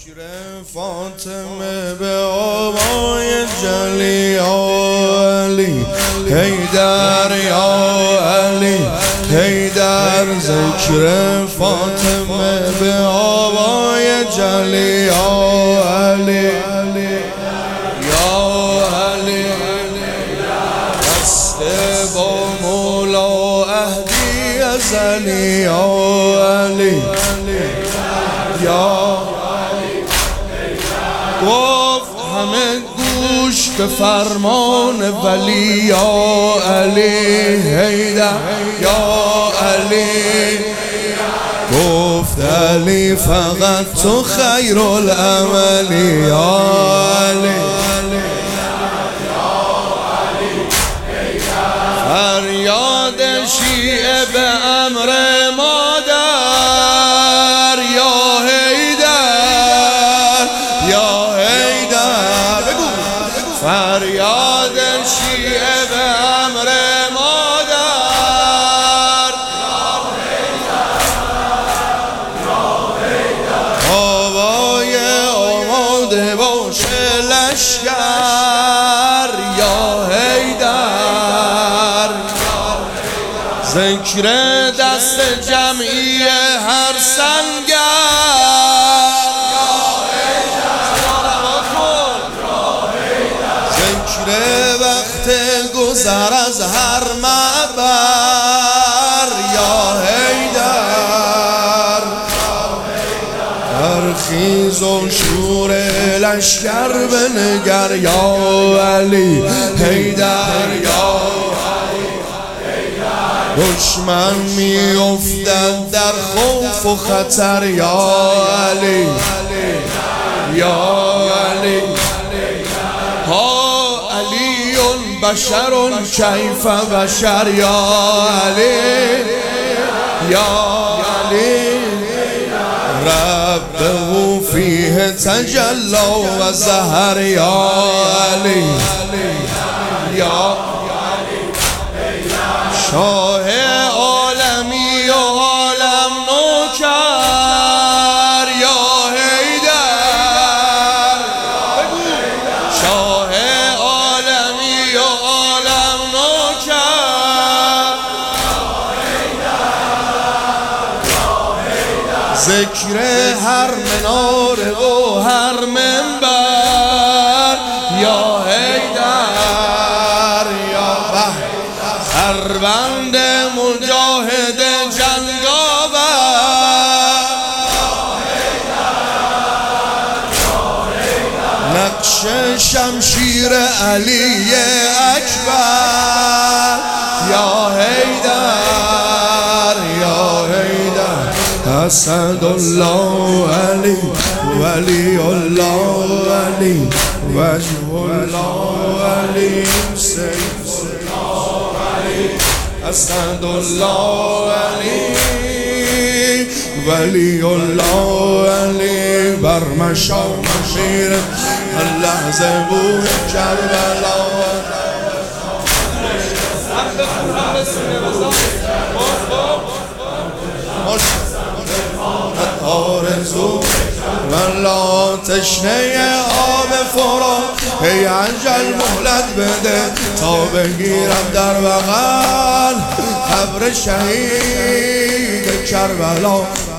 ذکر فاطمه به آوای جلی یا علی حیدر یا علی حیدر. ذکر فاطمه به آوای جلی یا علی یا علی. دست با مولا عهدی ازلی یا علی یا. گفت همه گوش به فرمان ولی یا علی حیدر یا علی. گفت علی فقط تو خیر العملی یا علی. فریاد شیعه به امر مادر یا حیدر یا حیدر. بگو فریاد شیعه به امر مادر یا حیدر. آوای آماده باشه لشکر یا حیدر. ذکر دست جمعی هر سنگر یا حیدر. ذکر وقت گذر از هر معبر یا حیدر. ترخیز و شور لشکر بنگر یا علی حیدر یا. دشمن می افتد در خوف و خطر یا علی یا علی. ها علی بشر کیف بشر یا علی یا علی. ربه فیه تجلا و ظهر یا علی یا. شاه عالمی و عالم نوکر یا حیدر. شاه عالمی و عالم نوکر. ذکر هر مناره و هر منبر یا حیدر یا. هر بند مجاهد جنگاور نقش شمشیر علی اکبر یا حیدر یا حیدر. اسد الله علی ولی الله علی وجه الله علی سیف الله علی. اسد الله علی ولی الله علی. بر مشام شیر اللحظه بود کربلا. آرزو ولا تشنه آب فرات. ای انجل مهلت بده تا بگیرم در بغل قبر شهید کربلا.